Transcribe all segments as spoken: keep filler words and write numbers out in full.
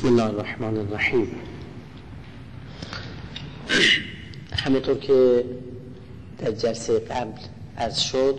بسم الله الرحمن الرحیم. همونطور که در جلسه قبل عرض شد،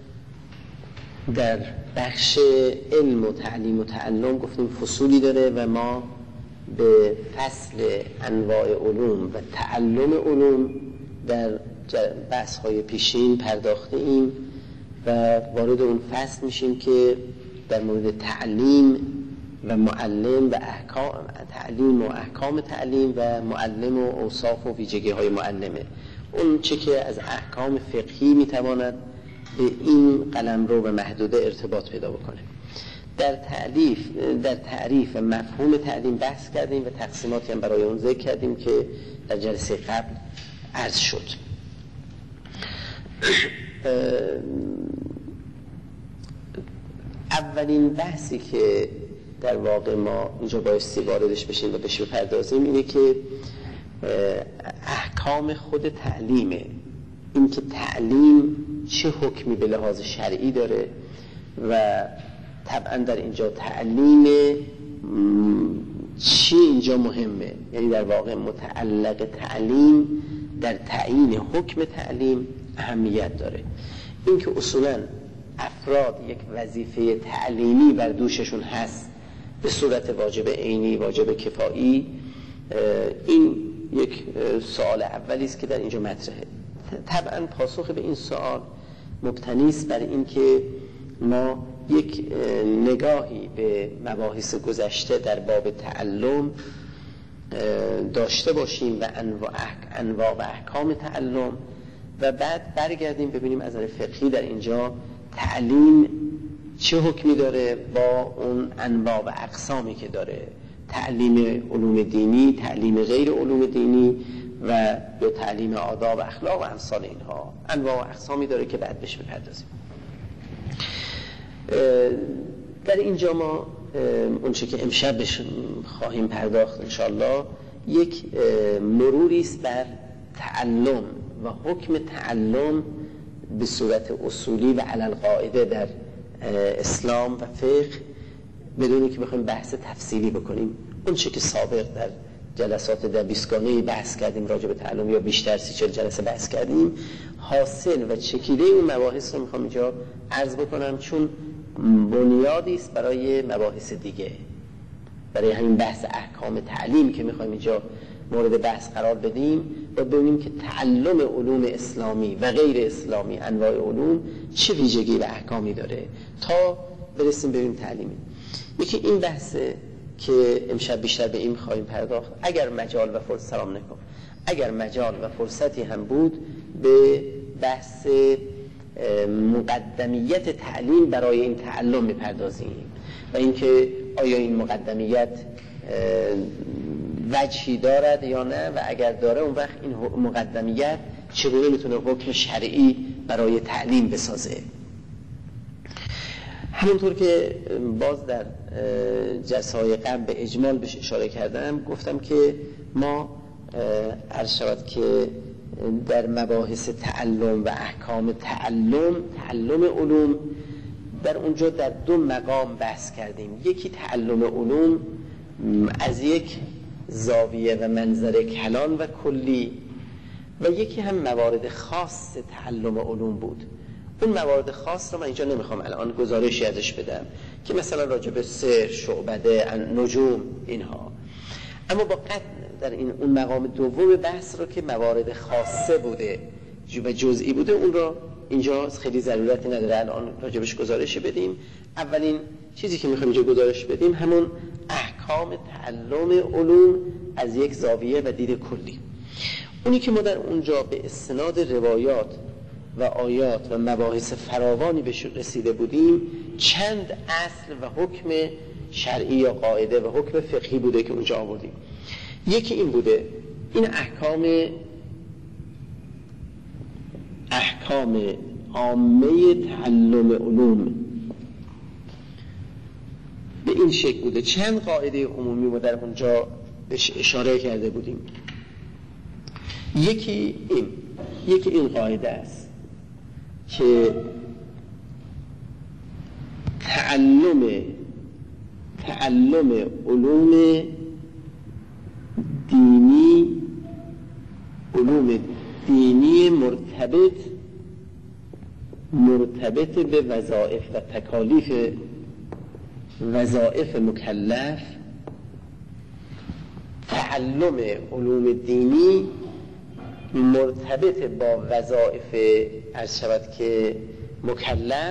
در بخش علم و تعلیم و تعلم گفتیم فصولی داره و ما به فصل انواع علوم و تعلم علوم در بحث‌های پیشین پرداخته ایم و وارد اون فصل میشیم که در مورد تعلیم و معلم و احکام تعلیم و احکام تعلیم و معلم و اوصاف و ویژگی های معلمه. اون چه که از احکام فقهی میتواند به این قلمرو و محدوده ارتباط پیدا بکنه. در تعریف در تعریف مفهوم تعلیم بحث کردیم و تقسیماتی هم برای اون ذکر کردیم که در جلسه قبل عرض شد. اولین بحثی که در واقع ما اینجا بایستی واردش بشیم و بهش بپردازیم اینه که احکام خود تعلیمه. این که تعلیم چه حکمی به لحاظ شرعی داره و طبعا در اینجا تعلیم چی اینجا مهمه، یعنی در واقع متعلق تعلیم در تعیین حکم تعلیم اهمیت داره. این که اصولاً افراد یک وظیفه تعلیمی بر دوششون هست به صورت واجب عینی، واجب کفایی، این یک سوال اولی است که در اینجا مطرحه. طبعا پاسخ به این سوال مبتنی است بر این که ما یک نگاهی به مباحث گذشته در باب تعلم داشته باشیم و انواع و احکام تعلم و بعد برگردیم ببینیم از نظر فقهی در اینجا تعلیم چه حکمی داره با اون انواع و اقسامی که داره، تعلیم علوم دینی، تعلیم غیر علوم دینی و یا تعلیم آداب و اخلاق و امثال اینها، انواع و اقسامی داره که بعد بهش بپردازیم. در اینجا ما اون چه که امشب بهش خواهیم پرداخت انشالله یک مروری است بر تعلم و حکم تعلم به صورت اصولی و علی القاعده در اسلام و فقه، بدونی که بخوایم بحث تفصیلی بکنیم. اون چه که سابق در جلسات در بیستگانه بحث کردیم راجع به تعلم یا بیشتر سی چل جلسه بحث کردیم، حاصل و چکیده اون مباحث رو میخوام اینجا عرض بکنم چون بنیادی است برای مباحث دیگه، برای همین بحث احکام تعلیم که میخوایم اینجا مورد بحث قرار بدیم و ببینیم که تعلم علوم اسلامی و غیر اسلامی انواع علوم چه ویژگی و احکامی داره تا برسیم ببینیم تعلیمی. یکی این بحثه که امشب بیشتر به این خواهیم پرداخت. اگر مجال و فرصت سلام نکن اگر مجال و فرصتی هم بود به بحث مقدمیت تعلیم برای این تعلم میپردازیم و اینکه آیا این مقدمیت وجهی دارد یا نه و اگر داره اون وقت این مقدمیت چگونه میتونه حکم شرعی برای تعلیم بسازه. همونطور که باز در جلسه‌های قبل به اجمال بهش اشاره کردم، گفتم که ما عرض شود که در مباحث تعلم و احکام تعلم تعلم علوم در اونجا در دو مقام بحث کردیم. یکی تعلم علوم از یک زاویه و منظر کلان و کلی و یکی هم موارد خاص تعلم علوم بود. اون موارد خاص رو من اینجا نمیخوام الان گزارشی ازش بدم که مثلا راجع به سحر، شعبده، نجوم اینها، اما با قطع در این اون مقام دوم بحث رو که موارد خاصه بوده و جزئی بوده اون رو اینجا خیلی ضرورتی نداره الان راجبش گزارش بدیم. اولین چیزی که میخوایم اینجا گزارش بدیم همون احکام تعلم علوم از یک زاویه و دید کلی. اونی که ما در اونجا به استناد روایات و آیات و مباحث فراوانی بهش رسیده بودیم، چند اصل و حکم شرعی یا قاعده و حکم فقهی بوده که اونجا آوردیم. یکی این بوده، این احکام احکام عامه تعلم علوم به این شکل بوده. چند قاعده عمومی ما در اونجا بهش اشاره کرده بودیم. یکی این یکی این قاعده است که تعلم تعلم علوم مرتبط مرتبط به وظایف و تکالیف وظایف مکلف، تعلم علوم دینی مرتبط با وظایف عرض شود که مکلف،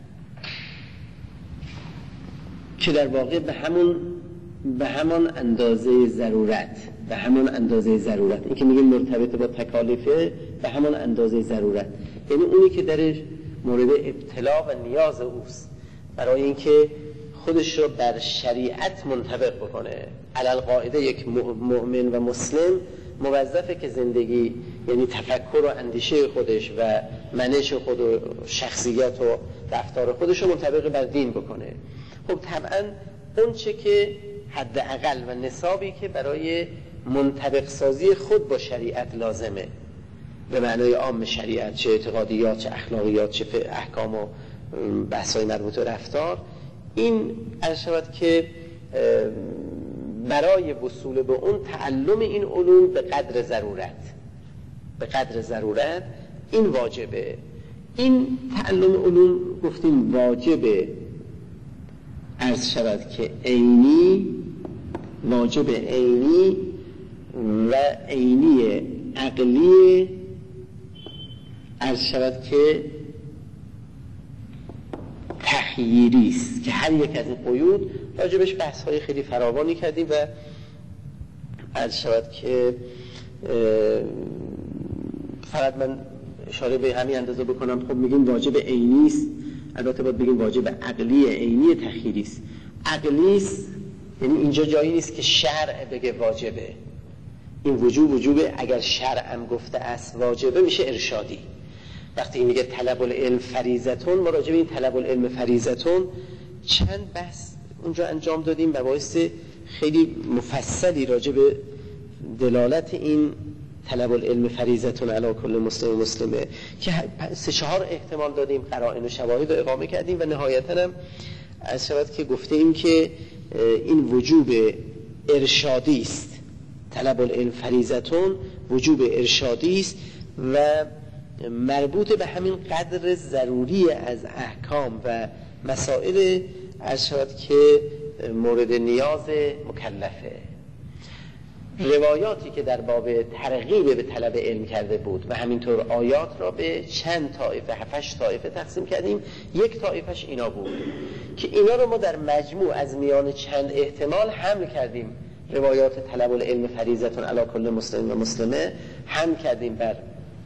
که در واقع به همون به همان اندازه ضرورت به همان اندازه ضرورت این که میگیم مرتبط با تکالیفه، به همان اندازه ضرورت، یعنی اونی که درش مورد ابتلا و نیاز اوست برای اینکه خودش رو بر شریعت منطبق بکنه. علل قاعده یک مؤمن و مسلم موظفه که زندگی، یعنی تفکر و اندیشه خودش و منش خود و شخصیت و رفتار خودش رو منطبق بر دین بکنه. خب طبعا اون چه که حداقل و نصابی که برای منطبق سازی خود با شریعت لازمه، به معنای عام شریعت، چه اعتقادیات چه اخلاقیات چه احکام و بحث‌های مربوط به رفتار، این عرض شود که برای وصول به اون تعلم این علوم به قدر ضرورت به قدر ضرورت این واجبه. این تعلم علوم گفتیم واجبه عرض شود که عینی، واجب عینی و عینی عقلی عرض شود که تخییری است، که هر یک از این قیود راجبش بحث های خیلی فراوانی کردیم و عرض شود که فقط من اشاره به همین اندازه بکنم. خب میگیم واجب عینی است، البته باید بگیم واجب عقلی عینی تخییری است. عقلی است یعنی اینجا جایی نیست که شرع بگه واجبه، این وجوب وجوبه. اگر شرع هم گفته است واجبه میشه ارشادی. وقتی میگه طلب العلم فریضتون، ما راجع به این طلب العلم فریضتون چند بحث اونجا انجام دادیم و باعث خیلی مفصلی راجع به دلالت این طلب العلم فریضتون علی کل مسلم و مسلمه که سه چهار احتمال دادیم، قرائن و شواهد رو اقامه کردیم و نهایتاً هم از شود که گفته ایم که این وجوب ارشادی است. طلب العلم فریضتون وجوب ارشادی است و مربوط به همین قدر ضروری از احکام و مسائل از شود که مورد نیاز مکلفه. روایاتی که در باب ترغیب به طلب علم کرده بود و همینطور آیات را به چند طایفه، هفتش طایفه تقسیم کردیم. یک طایفش اینا بود که اینا رو ما در مجموع از میان چند احتمال حمل کردیم. روایات طلب العلم فریضتون علی کل مسلم و مسلمه حمل کردیم بر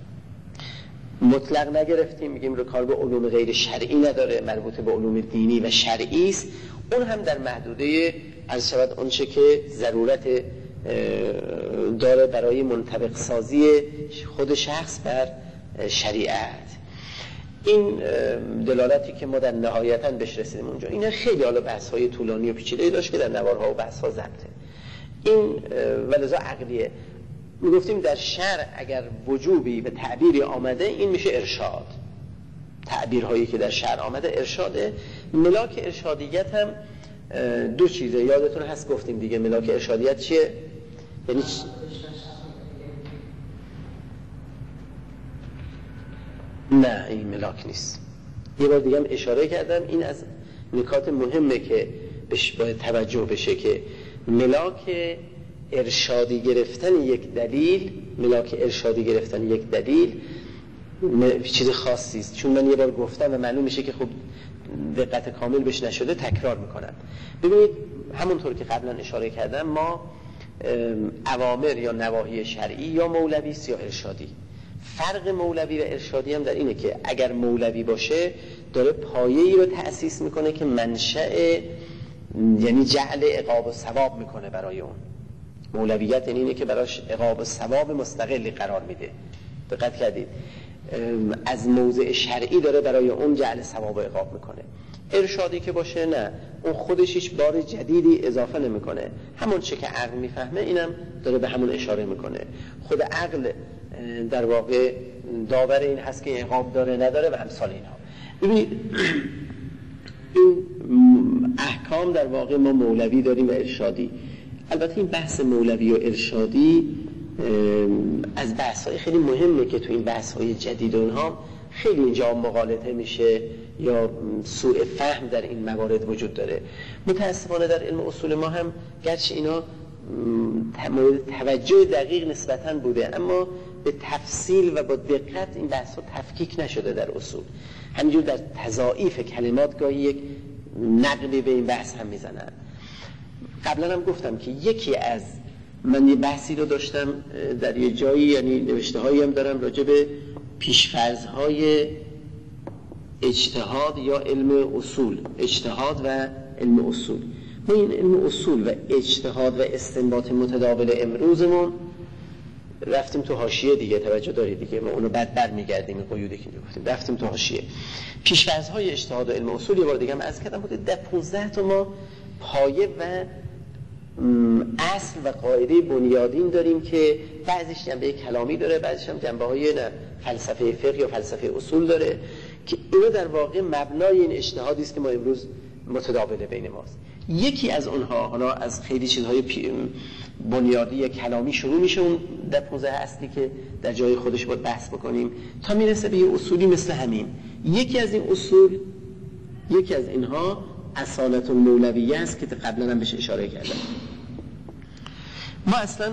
مطلق نگرفتیم، میگیم رو کار به علوم غیر شرعی نداره، مربوط به علوم دینی و شرعی است. اون هم در محدوده از شود اون چه که ضرورت داره برای منطبق سازی خود شخص بر شریعت. این دلالتی که ما در نهایتاً بهش رسیدیم اونجا، اینا خیلی حالا بحث های طولانی و پیچیده‌ای داشت که در نوارها و بحث ها ضبطه. این ولذا عقلیه. میگفتیم در شرع اگر وجوبی به تعبیری آمده این میشه ارشاد. تعبیرهایی که در شرع آمده ارشاده. ملاک ارشادیت هم دو چیزه، یادتون هست گفتیم دیگه. ملاک ارشادیت چیه؟ یعنی نه این ملاک نیست. یه بار دیگه هم اشاره کردم، این از نکات مهمه که بهش باید توجه بشه که ملاک ارشادی گرفتن یک دلیل ملاک ارشادی گرفتن یک دلیل چیز خاصی است. چون من یه بار گفتم و معلوم میشه که خب دقت کامل بهش نشده، تکرار میکنم. ببینید همونطور که قبلا اشاره کردم، ما اوامر یا نواهی شرعی یا مولوی است یا ارشادی. فرق مولوی و ارشادی هم در اینه که اگر مولوی باشه داره پایه‌ای رو تأسیس میکنه که منشأ یعنی جعل عقاب و ثواب میکنه برای اون. مولویت یعنی اینه که براش عقاب و ثواب مستقلی قرار میده. دقت کردید؟ از موضع شرعی داره برای اون جعل ثواب و عقاب میکنه. ارشادی که باشه نه، اون خودش هیچ بار جدیدی اضافه نمیکنه، همون چه که عقل میفهمه اینم داره به همون اشاره میکنه. خود عقل در واقع داور این هست که عقاب داره نداره و امثال اینها. ببینید این احکام در واقع ما مولوی داریم و ارشادی. البته این بحث مولوی و ارشادی از بحث‌های خیلی مهمه که تو این بحث‌های جدید اونها خیلی اینجا مغالطه میشه یا سوء فهم در این موارد وجود داره. متأسفانه در علم اصول ما هم گرچه اینا مورد توجه دقیق نسبتاً بوده، اما به تفصیل و با دقت این بحث‌ها تفکیک نشده در اصول. همینجور در تضاعیف کلمات گاهی یک نقدی به این بحث هم میزنن. قبلا هم گفتم که یکی از من یه بحثی رو داشتم در یه جایی، یعنی نوشته هایی هم دارم راجع به پیشفرض‌های اجتهاد یا علم اصول، اجتهاد و علم اصول. ما این علم اصول و اجتهاد و استنباط متداول امروزمون رفتیم تو حاشیه دیگه، توجه دارید دیگه، ما اونو بعد برمیگردیم این قیودی که گفتیم، رفتیم تو حاشیه. پیش‌فرض‌های اجتهاد و علم اصول یه بار دیگه هم عرض کردم بوده در پانزده تا ما پایه و اصل و قاعده بنیادین داریم که بعضیش جنبه کلامی داره، بعضیش هم جنبه‌های فلسفه فقه یا فلسفه اصول داره که اینا در واقع مبنای این اجتهادی است که ما امروز متداول بین ماست. یکی از اونها، حالا از خیلی چیزهای بنیادی کلامی شروع میشه اون در پوزه اصلی که در جای خودش باید بحث بکنیم تا میرسه به یه اصولی مثل همین. یکی از این اصول، یکی از اینها اصالت المولویه است که قبلا هم بهش اشاره کردم. ما اصلا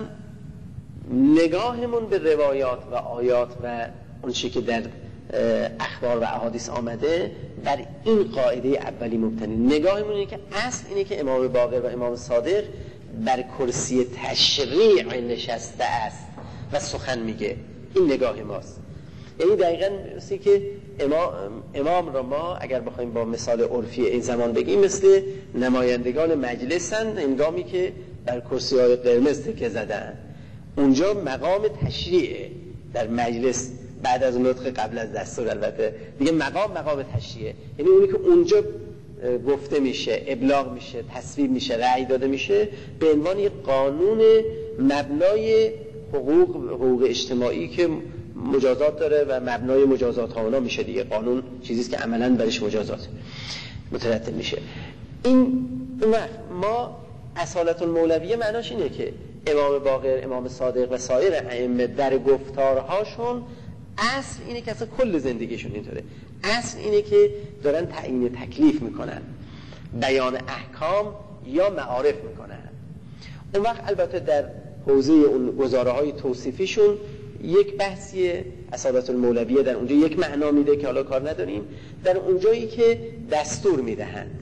نگاهمون به روایات و آیات و اون چیزی که در اخبار و احادیث آمده بر این قاعده اولی مبتنی. نگاهمون اینه که اصل اینه که امام باقر و امام صادق بر کرسی تشریع نشسته است و سخن میگه. این نگاه ماست. یعنی دقیقاً مثل که امام, امام را ما اگر بخوایم با مثال عرفی این زمان بگیم مثل نمایندگان مجلسن هنگامی که بر کرسی های قرمز تکه زدن. اونجا مقام تشریعه در مجلس بعد از نطق قبل از دستور، البته دیگه مقام مقام تشریعه، یعنی اونی که اونجا گفته میشه، ابلاغ میشه، تصویب میشه، رأی داده میشه به عنوان یک قانون مبنای حقوق حقوق اجتماعی که مجازات داره و مبنای مجازات ها اونا میشه دیگه. قانون چیزیست که عملاً برش مجازات مترتب میشه. این ما اصالت المولویه معناش اینه که امام باقر، امام صادق و سایر ائمه در گفتارهاشون اصل اینه که اصلا کل زندگیشون اینطوره. اصل اینه که دارن تعیین تکلیف میکنن، بیان احکام یا معارف میکنن. اون وقت البته در حوزه اون گزاره‌های توصیفیشون یک بحثی اصالت المولویه در اونجا یک معنا میده که حالا کار نداریم. در اونجایی که دستور میدهند،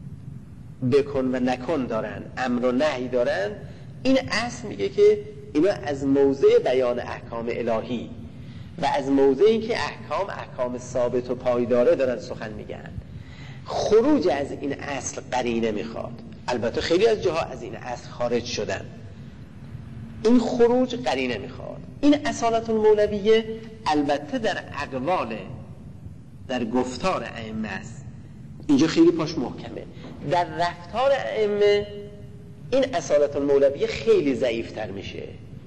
بکن و نکن دارن، امر و نهی دارن، این اصل میگه که اینا از موضع بیان احکام الهی و از موضعی که احکام احکام ثابت و پایداره دارن سخن میگن. خروج از این اصل قرینه میخواد. البته خیلی از جاها از این اصل خارج شدن، این خروج قرینه میخواد. این اصالت المولویه البته در اقوال، در گفتار ائمه است، اینجا خیلی پاش محکمه. در رفتار ائمه این اصالت المولویه خیلی ضعیفتر میشه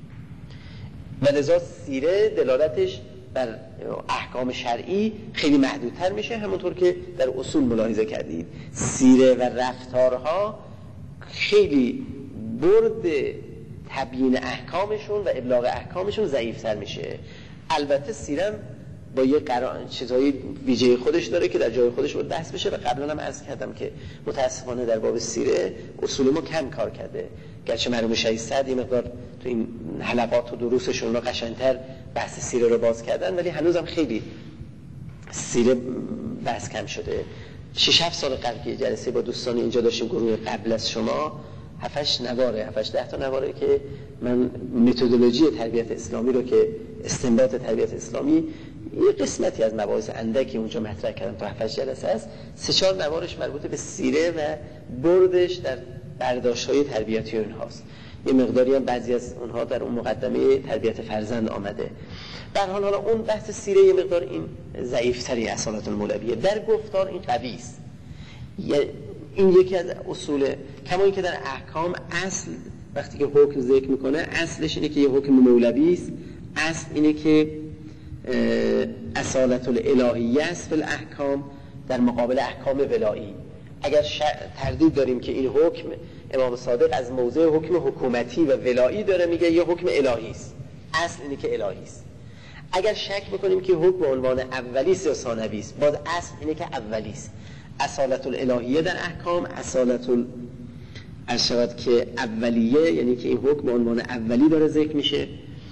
و لذا سیره دلالتش بر احکام شرعی خیلی محدودتر میشه. همونطور که در اصول ملاحظه کردید سیره و رفتارها خیلی برد تبیین احکامشون و ابلاغ احکامشون ضعیفتر میشه. البته سیرم با یه قرار چیزهای ویژه خودش داره که در جای خودش باید بحث بشه و قبلا هم عرض کردم که متاسفانه در باب سیره اصول ما کم کار کرده. گرچه مرحوم شهید سعد یه مقدار تو این حلقات و دروسشون رو قشنگتر بحث سیره رو باز کردن، ولی هنوزم خیلی سیره بحث کم شده. شش هفت سال قبل که جلسه با دوستان اینجا داشتیم، گروه قبل از شما، هفتش نواره هفتش ده تا نواره که من متدولوژی تربیت اسلامی رو که استنباط تربیت اسلامی یه قسمتی از مباحث اندکی اونجا مطرح کردم تا هفتش جلسه است. سه چهار نوارش مربوط به سیره و بردش در برداشت‌های تربیتی اونهاست. یه مقداری هم بعضی از اونها در اون مقدمه تربیت فرزند آمده. در حال حالا اون بحث سیره یه مقدار این ضعیف‌تری اصالت المولویه، در گفتار این قوی است. این یکی از اصول، کما اینکه در احکام اصل وقتی که حکم ذکر میکنه اصلش اینه که یه حکم مولوی است. اصل اینه که اصالت الالهیه است فی الاحکام در مقابل احکام ولایی. اگر تردید داریم که این حکم امام صادق از موضع حکم حکومتی و ولایی داره میگه، یه حکم الهی است، اصل اینه که الهی است. اگر شک بکنیم که حکم به عنوان اولی است یا ثانوی است، باز اصل اینه که اولی است. اصالت الالهیه در احکام، اصالت ال ارشاد که اولیه، یعنی که این حکم به عنوان اولی داره ذکر میشه.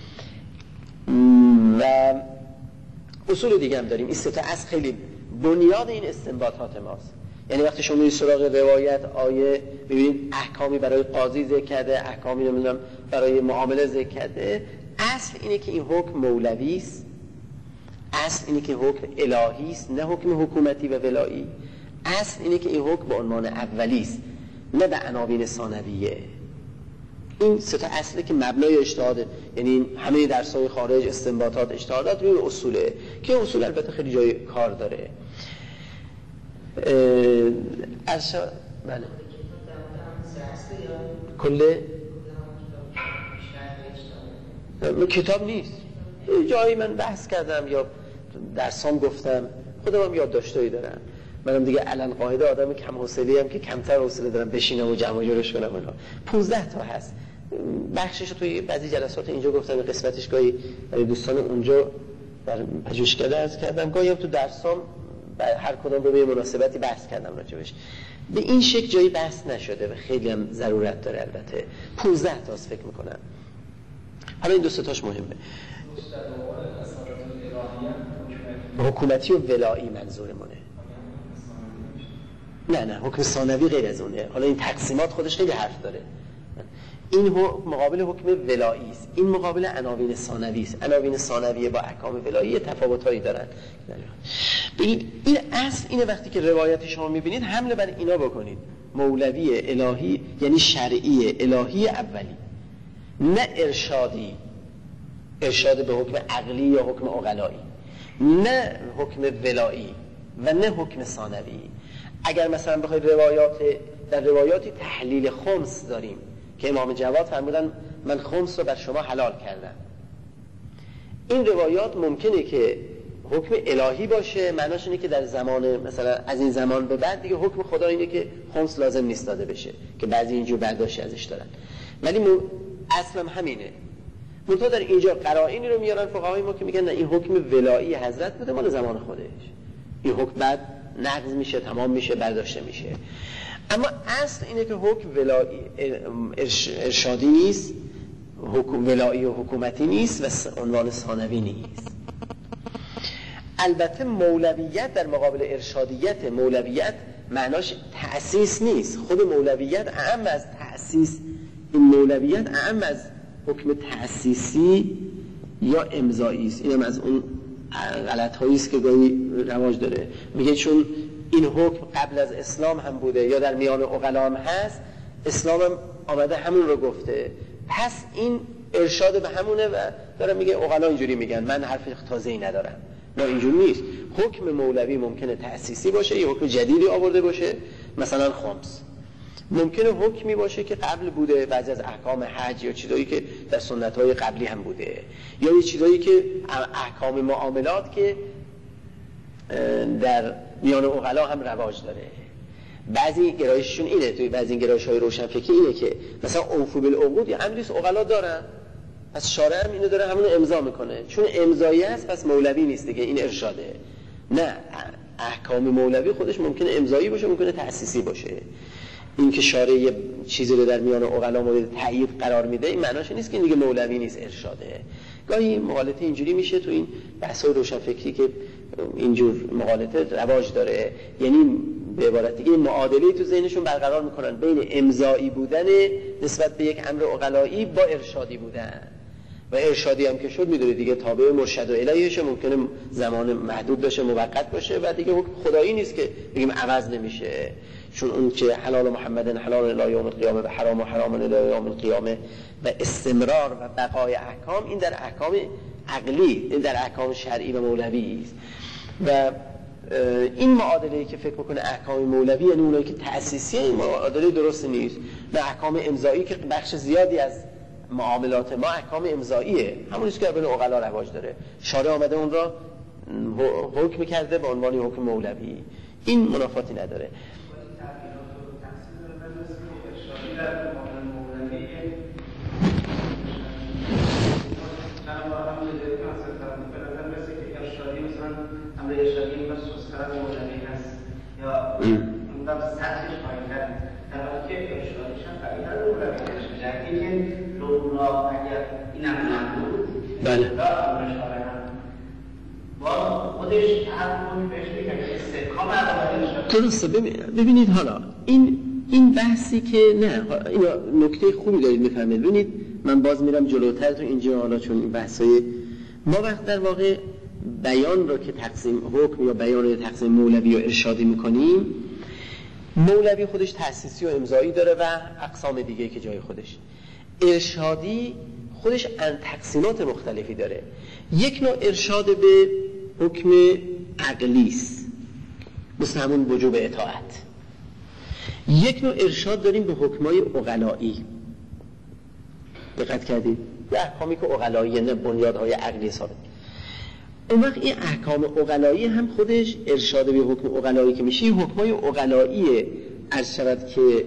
و اصول دیگه هم داریم. این سه تا اصل خیلی بنیاد این استنباطات ماست. یعنی وقتی شما میرید سراغ روایت آیه میبینید احکامی برای قاضی ذکر کرده، احکامی نمیدونم برای معامله ذکر کرده، اصل اینه که این حکم مولوی است، اصل اینه که حکم الهی است، نه حکم حکومتی و ولایی. اصل اینه که این حکم به عنوان اولی است، نه به عناوین ثانویه. این سه تا اصله که مبنای اجتهاده. یعنی همه درس‌های خارج استنباطات اجتهادات روی اصوله که اصول البته خیلی جای کار داره. ارشا بله کل کتاب نیست. جایی من بحث کردم یا درسام گفتم، خودم هم یادداشتایی دارم. منم دیگه علن قاعده آدم کم حوصله‌ای ام که کمتر حوصله دارم بشینم و جمع جورش کنم. اینا پانزده تا هست. بخشش رو توی بعضی جلسات اینجا گفتم، قسمتش گاهی برای دوستان اونجا در پژوهشکده عرض کردم، گاهی هم تو درسام هر کدوم رو به مناسبتی بحث کردم راجبش. به این شکل جایی بحث نشده و خیلی هم ضرورت داره. البته پانزده تاست فکر میکنم. حالا این دو سه تاش مهمه. حکومتی و ولایی منظورمونه. نه نه حکم ثانوی غیر از اونه. حالا این تقسیمات خودش خیلی حرف داره. این مقابل حکم ولایی است، این مقابل عناوین ثانوی است. عناوین ثانویه با احکام ولایی تفاوت‌هایی دارن. ببینید این اصل اینه، وقتی که روایت شما می‌بینید حمله بر اینا بکنید. مولوی الهی یعنی شرعی الهی اولی، نه ارشادی، ارشاد به حکم عقلی یا حکم عقلایی، نه حکم ولایی و نه حکم ثانوی. اگر مثلا بخواید روایات در روایاتی تحلیل خمس داریم که امام جواد فرمودن من خمس رو بر شما حلال کردم، این روایات ممکنه که حکم الهی باشه، معناش اینه که در زمان مثلا از این زمان به بعد دیگه حکم خدا اینه که خمس لازم نیست داده بشه، که بعضی اینجور برداشتی ازش دارن، ولی م... اصلا همینه. منتها در اینجا قرائنی رو میارن فقهای ما که میگن نه این حکم ولایی حضرت بوده مال زمان خودش، این حکم بعد نقض میشه، تمام میشه، برداشته میشه. اما اصل اینه که حکم ولایی ارشادی نیست، حکم ولایی و حکومتی نیست و عنوان ثانوی نیست. البته مولویت در مقابل ارشادیت، مولویت معناش تأسیس نیست. خود مولویت اعم از تأسیس، این مولویت اعم از حکم تأسیسی یا امضایی است. اینم از اون غلط هایی است که گاهی رواج داره. میگه چون این حکم قبل از اسلام هم بوده یا در میان عقلا هم هست، اسلام هم آمده همون رو گفته، پس این ارشاد به همونه و داره میگه عقلا اینجوری میگن، من حرف تازه‌ای ندارم. نه اینجوری نیست. حکم مولوی ممکنه تأسیسی باشه یا حکم جدیدی آورده باشه، مثلا خمس ممکنه حکمی باشه که قبل بوده، بعضی از احکام حج یا چیزایی که در سنت‌های قبلی هم بوده، یا یه چیزایی که احکام معاملات که در میان عقلا هم رواج داره. بعضی گرایششون اینه، توی بعضی گرایش‌های روشنفکری اینه که مثلا اوفو بالعقود یا امریس عقلا دارن، پس شارع هم اینو داره همونو امضا میکنه، چون امضایی است پس مولوی نیست دیگه، این ارشاده. نه، احکام مولوی خودش ممکنه امضایی باشه، ممکنه تأسیسی باشه. این که شارع یه چیزی رو در میان عقلا مورد تایید قرار میده، این معناش نیست که این دیگه مولوی نیست، ارشاده. گاهی مغالطه اینجوری میشه تو این بحث‌های روشنفکری که اینجور مغالطه رواج داره، یعنی به عبارت دیگه معادله تو ذهنشون برقرار میکنن بین امضایی بودن نسبت به یک امر عقلایی با ارشادی بودن. و ارشادی هم که شد میدونید دیگه تابع مرشد و الهیشه، ممکنه زمان محدود باشه، موقت باشه و دیگه حکم خدایی نیست که بگیم عوض نمیشه، چون اون که حلال محمدن حلال الی یوم القیامه و حرام و حرام الی یوم القیامه و استمرار و بقای احکام، این در احکام عقلی، این در احکام شرعی و مولوی است. و این معادله‌ای که فکر میکنه احکام مولوی یعنی اونایی که تأسیسی، این معادله درست نیست. نه، احکام امضایی که بخش زیادی از معاملات ما احکام امضاییه، همونیست که بین عقلا رواج داره، شارع آمده اون را حکم کرده به عنوان حکم مولوی، این منافاتی نداره. مسئله ارشادی این سوسکران مولوی هست یا اون دم سطحش پایین‌تر در حالی که ارشادیش هم قوی‌تر مولوی ارشاد که لولا اگر این هم نبود بله لا امرش آره هم با خودش هر کنی بهش بگم که استحکام عقل ارشاد درسته. ببینید حالا این این بحثی که نه این نکته خوبی دارید میفهمید. ببینید من باز میرم جلوتر تو اینجا حالا چون این بحثای ما وقت در واقع بیان رو که تقسیم حکم یا بیان رو تقسیم مولوی و ارشادی میکنیم، مولوی خودش تأسیسی و امضایی داره و اقسام دیگه که جای خودش. ارشادی خودش ان تقسیمات مختلفی داره. یک نوع ارشاد به حکم عقلی است مثل همون وجوب اطاعت. یک نوع ارشاد داریم به حکمای عقلایی. دقت کردید؟ یه احکامی که عقلایی نه بنیادهای عقلی ثابت. اون وقت این احکام عقلایی هم خودش ارشاد به حکم عقلایی که میشه، حکمای عقلایی عرض شود که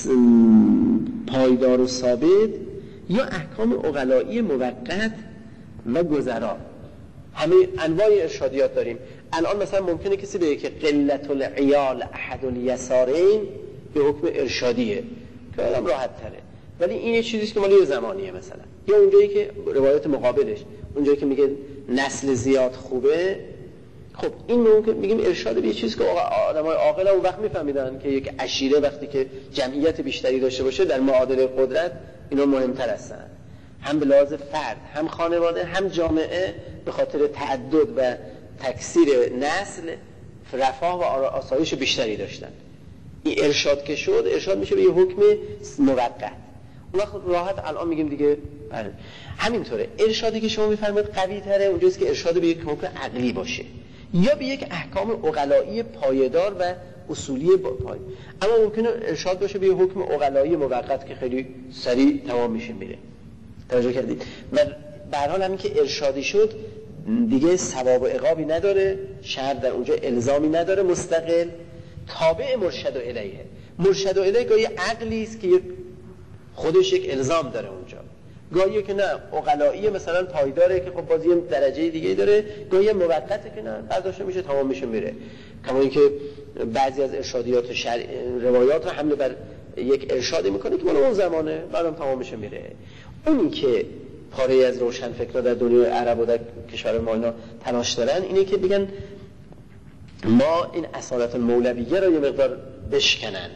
پایدار و ثابت یا احکام عقلایی موقت و گذرا. همه انواع ارشادیات داریم. الان مثلا ممکنه کسی بگه که قلت العیال احد الیسارین به حکم ارشادیه که آدم راحت تره، ولی این یه چیزیست که مال یه زمانیه. مثلا یا اونجایی که روایت مقابلش اونجایی که میگه نسل زیاد خوبه، خب این ممکن میگیم ارشاد به یه چیزی که آدمای عاقل اون وقت میفهمیدن که یک عشیره وقتی که جمعیت بیشتری داشته باشه در معادله قدرت اینا مهمتر هستن، هم به لحاظ فرد هم خانواده هم جامعه، به خاطر تعدد و تکثیر نسل رفاه و آسایش بیشتری داشتن. این ارشاد که شد، ارشاد میشه به یه حکم موقت. اون وقت راحت الان میگیم دیگه بله. همینطوره ارشادی که شما میفرمایید قوی تره اونجاست که ارشاد به یک حکم عقلی باشه یا به یک احکام عقلایی پایدار و اصولی پای. اما ممکنه ارشاد باشه به یک حکم عقلایی موقت که خیلی سریع تمام میشه میره. توجه کردید؟ و به هر حال همین که ارشادی شد دیگه ثواب و عقابی نداره، شرع در اونجا الزامی نداره، مستقل تابع مرشد و الیه. مرشد و الیه گاهی عقلی است که خودش یک الزام داره اونجا، گاهی که نه عقلاییه مثلا پایداره که خب بازی درجه دیگه داره، گاهی موقته که نه برداشته میشه تمام میشه میره. کما اینکه بعضی از ارشادیات شرع روایات رو حمله بر یک ارشادی میکنه که مال اون زمانه بعدم تمام میشه میره. اونی که پاره از روشن فکرها در دنیای عرب و در کشور ما اینا تلاش دارن اینه که بگن ما این اصالت المولویه رو یه مقدار بشکنند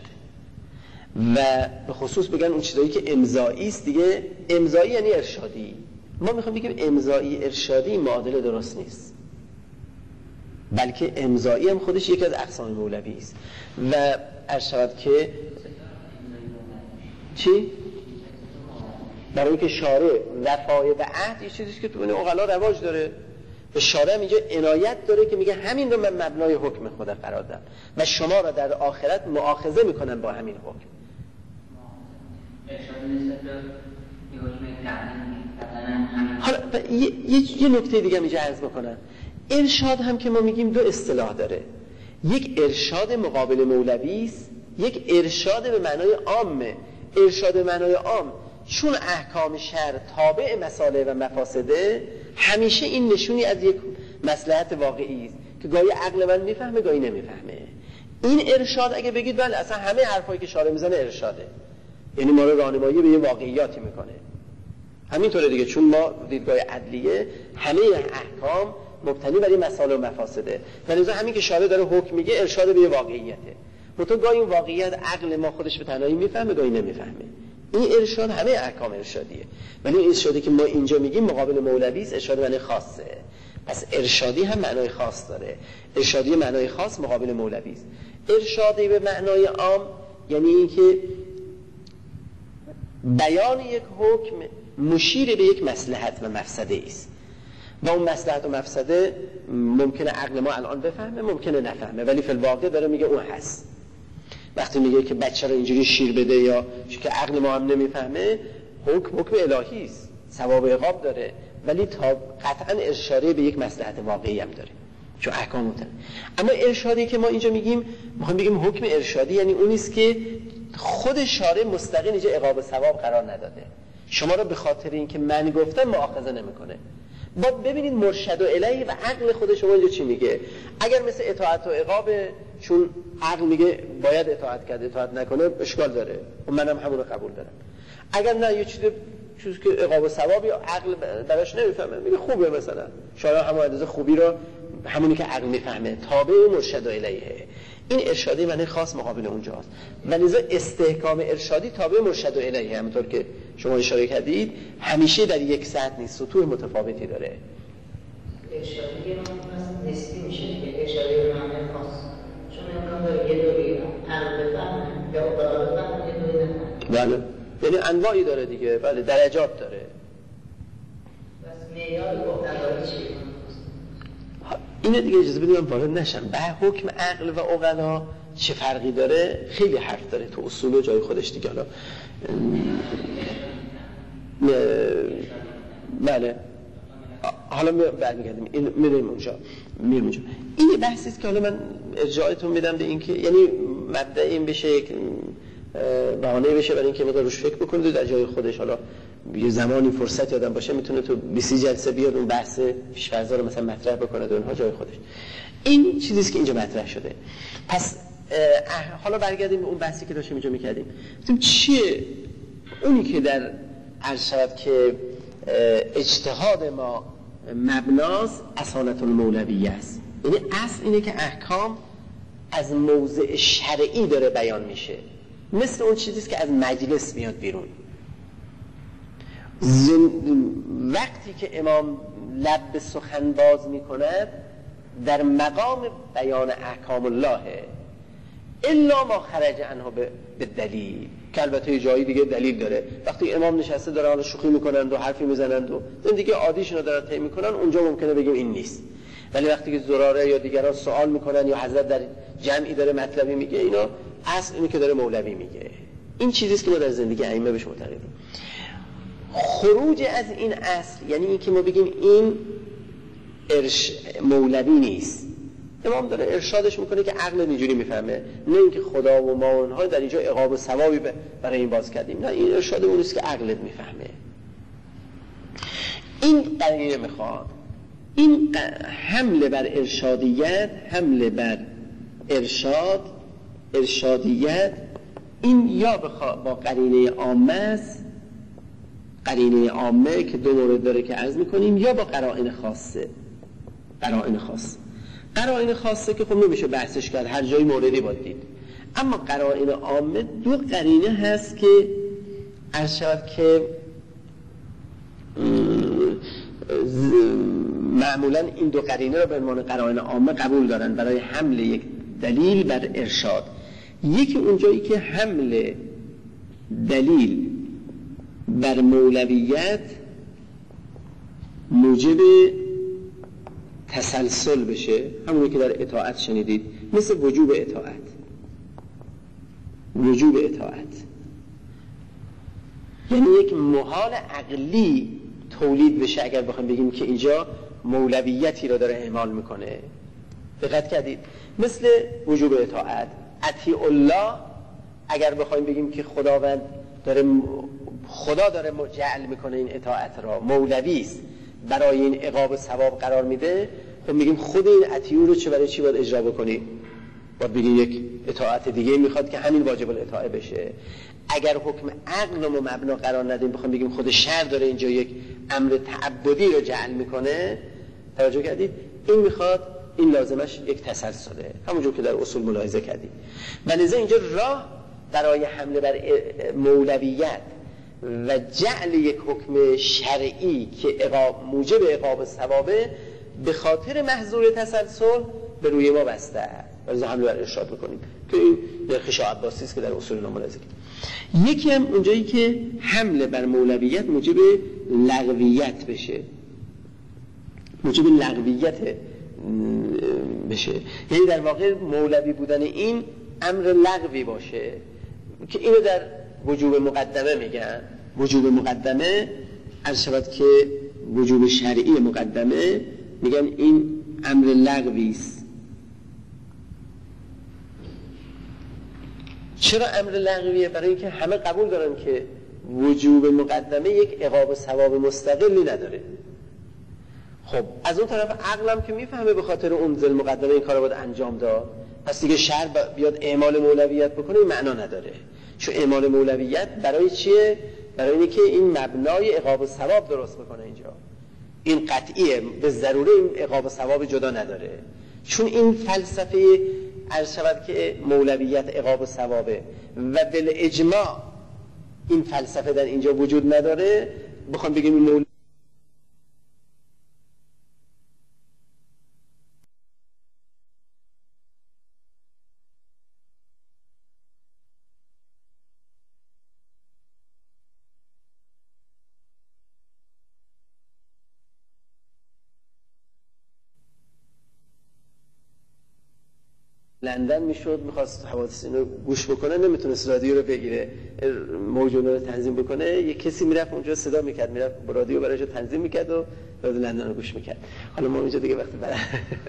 و به خصوص بگن اون چیزایی که امضایی است دیگه. امضایی یعنی ارشادی. ما میخوام بگیم امضایی ارشادی معادله درست نیست، بلکه امضایی هم خودش یکی از اقسام مولوی است. و عرض شود که چی؟ برای اینکه شارع وفای و عهد یه چیزیست که تو این عقلا رواج داره و شارع اینجا عنایت داره که میگه همین رو من مبنای حکم خدا قرار دادم و شما را در آخرت مؤاخذه میکنم با همین حکم. حالا یه, یه،, یه نکته دیگه اینجا عرض بکنم. ارشاد هم که ما میگیم دو اصطلاح داره، یک ارشاد مقابل مولوی است، یک ارشاد به معنای عامه. ارشاد به معنای عام چون احکام شرع تابع مصالح و مفاسده، همیشه این نشونی از یک مصلحت واقعی است که گاهی عقل من میفهمه گاهی نمیفهمه. این ارشاد اگه بگید بله اصلا همه حرفایی که شارع میزنه ارشاده، یعنی ما رو راهنمایی به یه واقعیاتی میکنه. همینطوره دیگه، چون ما دیدگاه عدلیه همه احکام مبتنی بر این مصالح و مفاسده، لذا همین که شارع داره حکم میگه ارشاد به یه واقعیته. منتها گاهی اون واقعیت عقل ما خودش به تنهایی میفهمه گاهی نمیفهمه. این ارشاد همه احکام ارشادیه، ولی این ارشادی که ما اینجا میگیم مقابل مولوی است، ارشاد معنی خاصه. پس ارشادی هم معنای خاص داره. ارشادی معنای خاص مقابل مولوی است. ارشادی به معنای عام یعنی اینکه بیان یک حکم مشیر به یک مصلحت و مفسده است و اون مصلحت و مفسده ممکنه عقل ما الان بفهمه ممکنه نفهمه، ولی فی الواقع داره میگه اون هست. وقتی میگه که بچه رو اینجوری شیر بده یا چون که عقل ما هم نمیفهمه، حکم حکم الهی است، ثواب و عقاب داره، ولی تا قطعا ارشاد به یک مصلحت واقعی هم داره چون احکام متن. اما ارشادی که ما اینجا میگیم، میخوایم بگیم حکم ارشادی یعنی اون است که خود شارع مستقیم اینجا عقاب و ثواب قرار نداده، شما رو به خاطر اینکه من گفتم مؤاخذه نمیکنه، با ببینید مرشد و الیه و عقل خود شما اینجا چی میگه. اگر مثل اطاعت و عقاب، چون عقل میگه باید اطاعت کرد، اطاعت نکنه اشکال داره و منم همون رو قبول دارم. اگر نه یه چیزی چیزی که عقاب و ثوابی عقل براش نمیفهمه، میگه خوبه، مثلا شاید همون اندازه خوبی رو همونی که عقل میفهمه تابع مرشد و الیه. این ارشادی معنی خاص مقابل اونجاست و لذا استحکام ارشادی تابع مرشد و الیه. همونطور که شما اشاره کردید همیشه در یک سطح نیست، سطوح متفاوتی داره. ارشادی که مثلا نسبی میشه که ارشادی به معنی خاص، چون امکان داره یه دوری عقل بفهمه یا عقل بفهمه یه دوری نفهمه. بله، یعنی انواعی داره دیگه، بله درجات داره. بس معیار گفتن چیه؟ اینه دیگه اجازه بدید من وارد نشم. به حکم عقل و عقلا چه فرقی داره؟ خیلی حرف داره تو اصول و جای خودش دیگه. حالا بله حالا برمیگردیم این میریم اونجا میریم اونجا این بحثی است که حالا من ارجاعتون میدم به این که یعنی مبدأ این بشه یک بهانه بشه برای اینکه مقدار روش فکر بکنید و در جای خودش حالا یه زمانی فرصت یادم باشه میتونه تو بیست جلسه بیاد اون بحث پیش‌فرض‌ها رو مثلا مطرح بکنه و اونها جای خودش. این چیزی است که اینجا مطرح شده. پس حالا برگردیم به اون بحثی که داشتیم اینجا می‌کردیم. گفتیم چیه اونی که در عرض شود که اجتهاد ما مبناست اصالت المولویه است. یعنی اصل اینه که احکام از موضع شرعی داره بیان میشه، مثل اون چیزیست که از مجلس میاد بیرون. وقتی که امام لب به سخن باز میکند در مقام بیان احکام الله الا ما خرج عنه به دلیل، که البته جایی دیگه دلیل داره. وقتی امام نشسته داره حالا شوخی میکنند و حرفی میزنند و زندگی عادیشون رو دارن طی میکنن، اونجا ممکنه بگیم این نیست. ولی وقتی که زراره یا دیگران سوال میکنن یا حضرت در جمعی داره مطلبی میگه، اینا اصل اینه که داره مولوی میگه. این چیزیست که ما در زندگی ائمه بهش معتقدیم. خروج از این اصل یعنی این که ما بگیم این ارش... مولوی نیست. امام داره ارشادش میکنه که عقل اینجوری میفهمه، نه اینکه خدا و ما و اونها در اینجا عقاب و ثوابی برای این باز کردیم. نه، این ارشاد اون است که عقلت میفهمه. این قرینه میخواد. این حمله بر ارشادیت، حمله بر ارشاد، ارشادیت، این یا با قرینه عامه است، قرینه عامه که دو مورد داره که عرض میکنیم، یا با قرائن خاصه. قرائن خاصه قرائن خاصه که خب نمیشه بحثش کرد، هر جایی موردی باید دید. اما قرائن عامه دو قرینه هست که عرض شود که معمولا این دو قرینه رو به عنوان قرائن عامه قبول دارن برای حمل یک دلیل بر ارشاد. یکی اونجایی که حمل دلیل بر مولویت موجب تسلسل بشه، همونی که در اطاعت شنیدید، مثل وجوب اطاعت. وجوب اطاعت یعنی یک محال عقلی تولید بشه اگر بخوایم بگیم که اینجا مولویتی رو داره اعمال میکنه. دقت کردید؟ مثل وجوب اطاعت. اطیع الله اگر بخوایم بگیم که خداوند داره خدا داره جعل میکنه این اطاعت را، مولوی است برای این عقاب و ثواب قرار میده، خب میگیم خود این اطیعو رو چه برای چی باید اجرا بکنی؟ باید بگیم یک اطاعت دیگه میخواد که همین واجب الاطاعه بشه. اگر حکم عقل رو مبنا قرار ندیم، بخوام بگیم خود شرع داره اینجا یک امر تعبدی رو جعل میکنه، توجه کردید؟ این میخواد، این لازمش یک تسلسله، همونجور که در اصول ملاحظه کردید. ولذا اینجا راه برای حمله بر مولویت و جعل یک حکم شرعی که عقاب موجب عقاب و ثوابه به خاطر محظور تسلسل به روی ما بسته است. ولذا حمله بر ارشاد بکنیم که این نرخ عباسی است که در اصول ملاحظه کردید. یکی هم اونجایی که حمله بر مولویت موجب لغویت بشه، موجب لغویت بشه، یعنی در واقع مولوی بودن این امر لغوی باشه که اینو در وجوب مقدمه میگن. وجوب مقدمه عرض شود که وجوب شرعی مقدمه میگن این امر لغوی است. چرا امر لغویه؟ برای اینکه همه قبول دارن که وجوب مقدمه یک عقاب و ثواب مستقلی نداره. خب از اون طرف عقلم که میفهمه به خاطر اون ذل مقدمه این کارو باید انجام داد، پس دیگه شرع بیاد اعمال مولویت بکنه این معنا نداره. چون اعمال مولویت برای چیه؟ برای اینه که این مبنای عقاب و ثواب درست بکنه. اینجا این قطعیه، به ضروره این عقاب و ثواب جدا نداره. چون این فلسفه عرض شود که مولویت عقاب و ثوابه و بالاجماع این فلسفه در اینجا وجود نداره، بخوام بگیم این مول... لندن میشد میخواست حوادث اینو گوش بکنه، نمیتونست رادیو رو بگیره موجونه رو تنظیم بکنه، یه کسی میرفت اونجا صدا میکرد، میرفت با رادیو برایش تنظیم میکرد و رادیو لندن رو گوش میکرد. حالا ما اینجا دیگه وقتی برای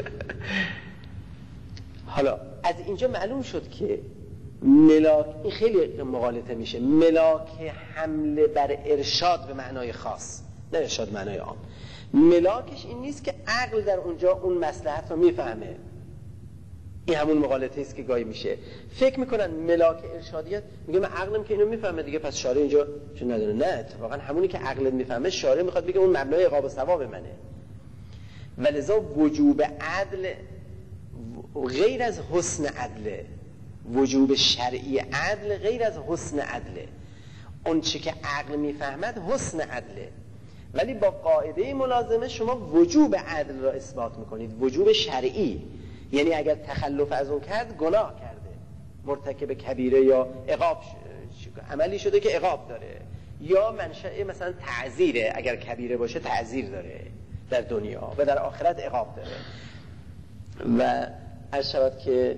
حالا از اینجا معلوم شد که ملاک، این خیلی مغالطه میشه، ملاک حمله بر ارشاد به معنای خاص، نه ارشاد معنای عام. ملاکش این نیست که عقل در اونجا اون مصلحت رو میفهمه. این همون مغالطه است که گاهی میشه، فکر میکنن ملاک ارشادیت، میگه من عقلم که اینو میفهمه دیگه پس شارع اینجا چون نداره. نه، اتفاقا همونی که عقلت میفهمه شارع میخواد بگه اون مبنای عقاب و ثواب منه. ولذا وجوب عدل غیر از حسن عدله، وجوب شرعی عدل غیر از حسن عدله. اون چی که عقل میفهمد حسن عدله، ولی با قاعده ملازمه شما وجوب عدل را اثبات میکنید، وجوب شرعی. یعنی اگر تخلف از اون کرد گناه کرده، مرتکب کبیره یا عقاب عملی شده که عقاب داره، یا منشأ مثلا تعزیره، اگر کبیره باشه تعزیر داره در دنیا و در آخرت عقاب داره. و عرض شود که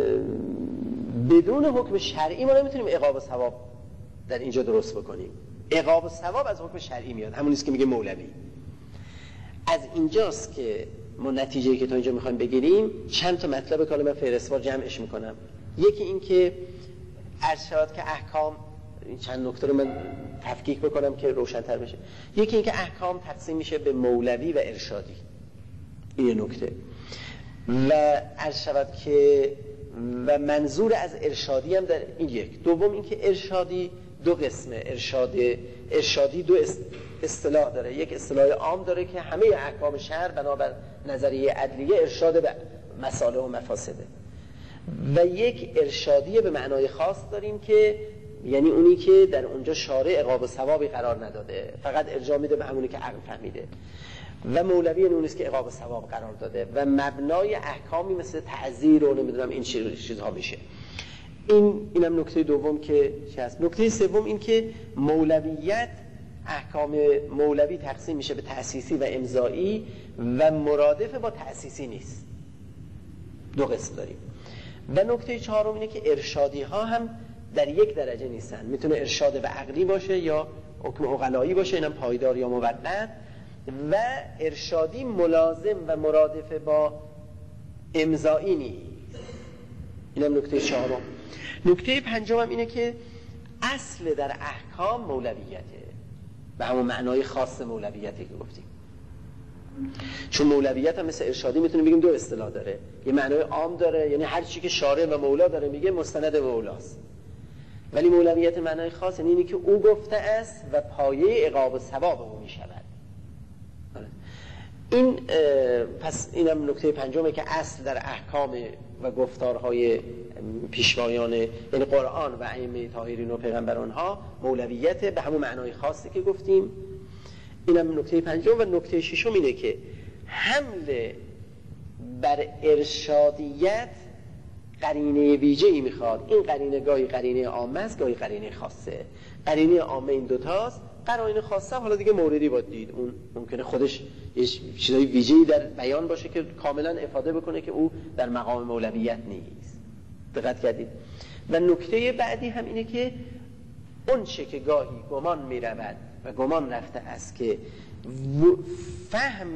بدون حکم شرعی ما نمیتونیم عقاب و ثواب در اینجا درست بکنیم. عقاب و ثواب از حکم شرعی میاد، همون نیست که میگه مولوی. از اینجاست که ما نتیجه‌ای که تا اینجا میخوایم بگیریم چند تا مطلب که حالا من فهرستوار جمعش میکنم. یکی این که عرض شود که احکام، این چند نکته رو من تفکیک بکنم که روشن‌تر بشه. یکی این که احکام تقسیم میشه به مولوی و ارشادی، این نکته. و عرض شود که و منظور از ارشادی هم در این یک. دوم این که ارشادی دو قسمه. ارشاد ارشادی دو اصطلاح داره. یک اصطلاح عام داره که همه احکام شرع بنابر نظریه عدلیه ارشاد به مصالح و مفاسده، و یک ارشادی به معنای خاص داریم که یعنی اونی که در اونجا شارع عقاب و ثوابی قرار نداده، فقط ارجاع میده به همونی که عقل فهمیده. و مولوی اونیست که عقاب و ثواب قرار داده و مبنای احکامی مثل تعزیر و نمیدونم این چیزها میشه. این اینم نکته دوم که چی هست. نکته سوم این که مولویت، احکام مولوی تقسیم میشه به تأسیسی و امضایی و مرادف با تأسیسی نیست، دو قسم داریم. و نکته چهارم اینه که ارشادی ها هم در یک درجه نیستن، میتونه ارشاد به عقلی باشه یا حکم عقلایی باشه، اینم پایدار یا موقت، و ارشادی ملازم و مرادف با امضایی نیست. اینم نکته چهارم. نکته پنجم هم اینه که اصل در احکام مولویته، به همون معنای خاص مولویتی که گفتیم. چون مولویت هم مثل ارشادی میتونیم بگیم دو اصطلاح داره، یه معنای عام داره، یعنی هر چی که شارع و مولا داره میگه مستند به مولاست، ولی مولویت معنای خاص یعنی اینی که او گفته است و پایه عقاب و ثواب او میشود. این پس اینم نکته پنجمه که اصل در احکام و گفتارهای پیشوایان یعنی قرآن و ائمه طاهرین و پیغمبران ها مولویت به همون معنای خاصی که گفتیم. اینم نکته پنجم. و نکته ششم اینه که حمله بر ارشادیت قرینه ویژه‌ای میخواد. این قرینه گاهی قرینه عامه است، گاهی قرینه خاصه. قرینه عامه این دوتاست، قرینه خاصه حالا دیگه موردی باید دید، اون ممکنه خودش یه چیزای ویژه‌ای در بیان باشه که کاملا افاده بکنه که او در مقام مولویت نیست. دقت کردید؟ و نکته بعدی هم اینه که اون چه که گاهی گمان میرود و گمان رفته است که فهم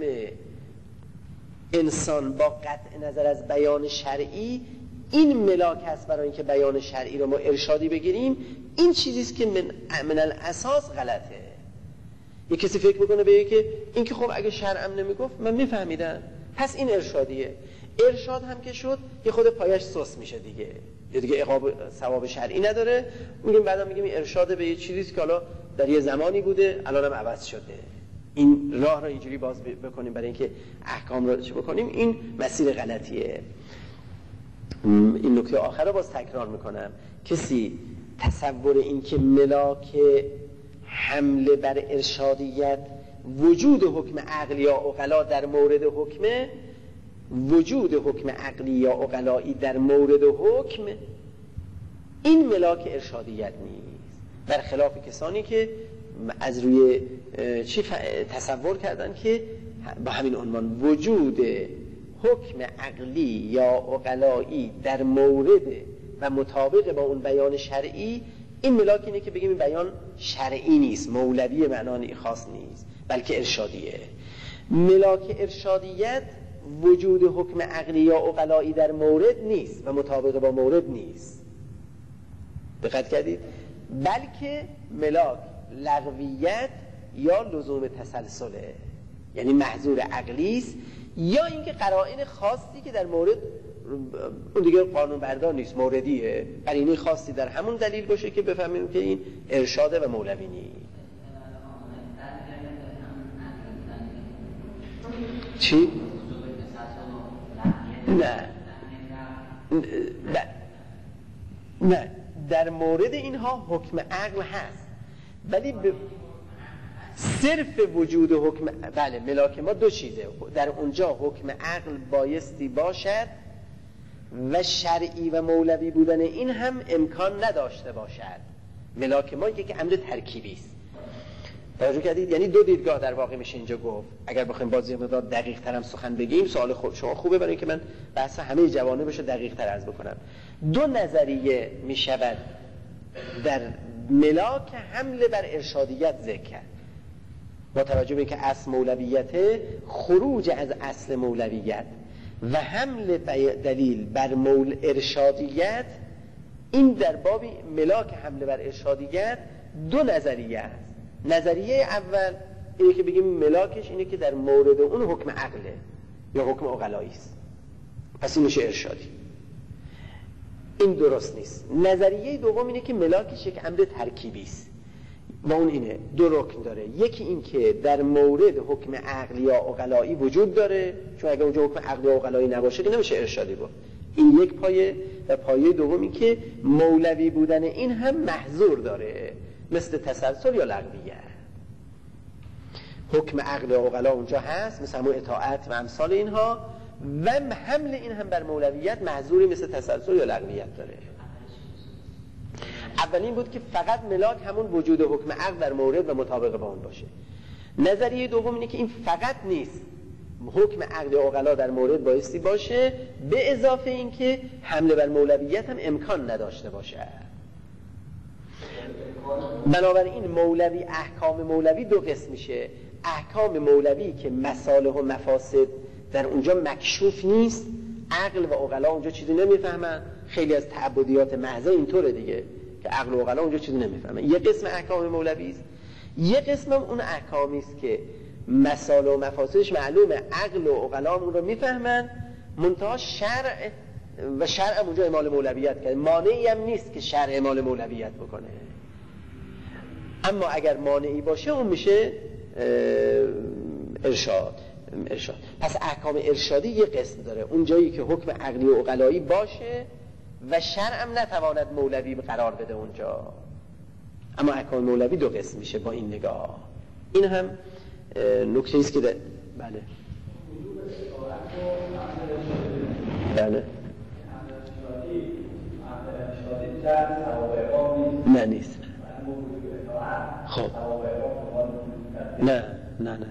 انسان با قطع نظر از بیان شرعی این ملاک است برای اینکه بیان شرعی رو ما ارشادی بگیریم، این چیزیست که من, من الاساس غلطه. یک کسی فکر بکنه بگه که این که خب اگه شرعم نمیگفت من میفهمیدم، پس این ارشادیه. ارشاد هم که شد یه خود پایش سوس میشه دیگه، یا دیگه عقاب ثواب شرعی نداره. میگیم بعدا میگیم این ارشاد به یه چیزی که حالا در یه زمانی بوده الانم عوض شده. این راه رو اینجوری باز بکنیم برای اینکه احکام رو چه بکنیم، این مسیر غلطیه. این نکته آخر رو باز تکرار میکنم، کسی تصور این که ملاک حمله بر ارشادیت وجود حکم عقلی یا عقلا در مورد حکم، وجود حکم عقلی یا عقلایی در مورد حکم، این ملاک ارشادیت نیست، برخلاف کسانی که از روی چی تصور کردن که با همین عنوان وجود حکم عقلی یا عقلایی در مورد و مطابق با اون بیان شرعی، این ملاک اینه که بگیم این بیان شرعی نیست، مولوی معنی خاص نیست، بلکه ارشادیه. ملاک ارشادیت وجود حکم عقلی یا عقلایی در مورد نیست و مطابق با مورد نیست، دقت کردید؟ بلکه ملاک لغویت یا لزوم تسلسله، یعنی محظور عقلی است، یا اینکه قرائن خاصی که در مورد اون دیگه قانون بردار نیست، موردیه، قرینه خاصی در همون دلیل باشه که بفهمیم که این ارشاده و مولوی نیست. چی؟ نه نه نه در مورد اینها حکم عقل هست، ولی به صرف وجود حکم، بله ملاک ما دو چیزه، در اونجا حکم عقل بایستی باشد و شرعی و مولوی بودن این هم امکان نداشته باشد. ملاک ما یک امر ترکیبی است. توجه کردید؟ یعنی دو دیدگاه در واقع میشه اینجا گفت. اگر بخوایم باز یه مقدار دقیق تر هم سخن بگیم، سوال خود شما خوبه برای اینکه من بحث همه جوانبش رو دقیق تر عرض بکنم. دو نظریه میشود در ملاک حمله بر ارشادیت ذکر کرد، با توجه به اینکه اصل مولویت، خروج از اصل مولویت و حمل دلیل بر مول ارشادیت، این در باب ملاک حمله بر ارشادیت دو نظریه است. نظریه اول اینه که بگیم ملاکش اینه که در مورد اون حکم عقله یا حکم عقلایی است، پس این میشه ارشادی. این درست نیست. نظریه دوم اینه که ملاکش یک امر ترکیبی است و اون اینه دو رکن داره. یکی این که در مورد حکم عقلی یا عقلایی وجود داره، چون اگه اونجا حکم عقلی یا عقلایی نباشه که نمیشه ارشادی بود. این یک پایه. و پایه دوم این که مولوی بودن این هم محظور داره، مثل تسلسل یا لغویت. حکم عقل و عقلا اونجا هست، مثل همون اطاعت و امثال اینها، و حمل این هم بر مولویت محظوری مثل تسلسل یا لغویت داره. اولین بود که فقط ملاک همون وجود حکم عقل در مورد و مطابق با اون باشه. نظریه دوم اینه که این فقط نیست، حکم عقل و عقلا در مورد بایستی باشه، به اضافه این که حمله بر مولویت هم امکان نداشته باشه. بنابراین مولوی، احکام مولوی دو قسم میشه. احکام مولوی که مصالح و مفاسد در اونجا مکشوف نیست، عقل و عقلا اونجا چیزی نمیفهمن. خیلی از تعبدیات محضه اینطوره دیگه که عقل و عقلا اونجا چیزی نمیفهمن. یه قسم احکام مولوی است. یه قسم هم اون احکامی است که مصالح و مفاسدش معلومه، عقل و عقلا اون رو میفهمن، منتها شرع و شرع هم اونجا اعمال مولویت کرده. مانعی هم نیست که شرع اعمال مولویت بکنه، اما اگر مانعی باشه اون میشه ارشاد. ارشاد. پس احکام ارشادی یه قسم داره، اون جایی که حکم عقلی و عقلایی باشه و شرع هم نتواند مولوی قرار بده اونجا. اما احکام مولوی دو قسم میشه با این نگاه. این هم نکته ایست که ده... بله بله نه نیست. خب نه نه نه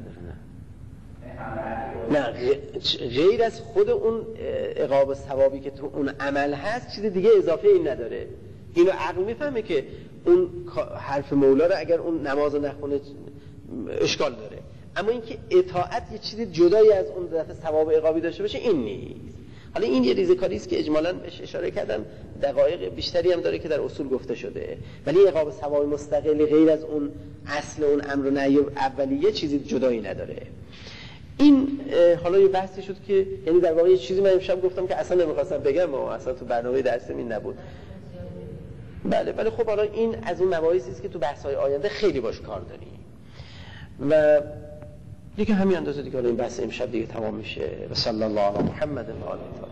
نه نه غیر از خود اون عقاب و ثوابی که تو اون عمل هست چیز دیگه اضافه این نداره. اینو عقل میفهمه که اون حرف مولا رو اگر اون نماز نخونه اشکال داره، اما اینکه اطاعت یه چیزی جدایی از اون دفعه ثواب عقابی داشته باشه این نیست. حالا این یه ریزکاری است که اجمالاً بهش اشاره کردم، دقایق بیشتری هم داره که در اصول گفته شده، ولی اقامه سوای مستقلی غیر از اون اصل اون امر و نهی اولیه چیزی جدایی نداره. این حالا یه بحثی شد که یعنی در واقع یه چیزی من امشب گفتم که اصلا نمیخواستم بگم و اصلا تو برنامه درسم این نبود. بله بله خب حالا این از اون مباحثی است که تو بحث‌های آینده خیلی باش کار داریم و دیگه همین اندازه دیگه این بحث امشب دیگه تمام میشه. و صلی الله علی محمد و آله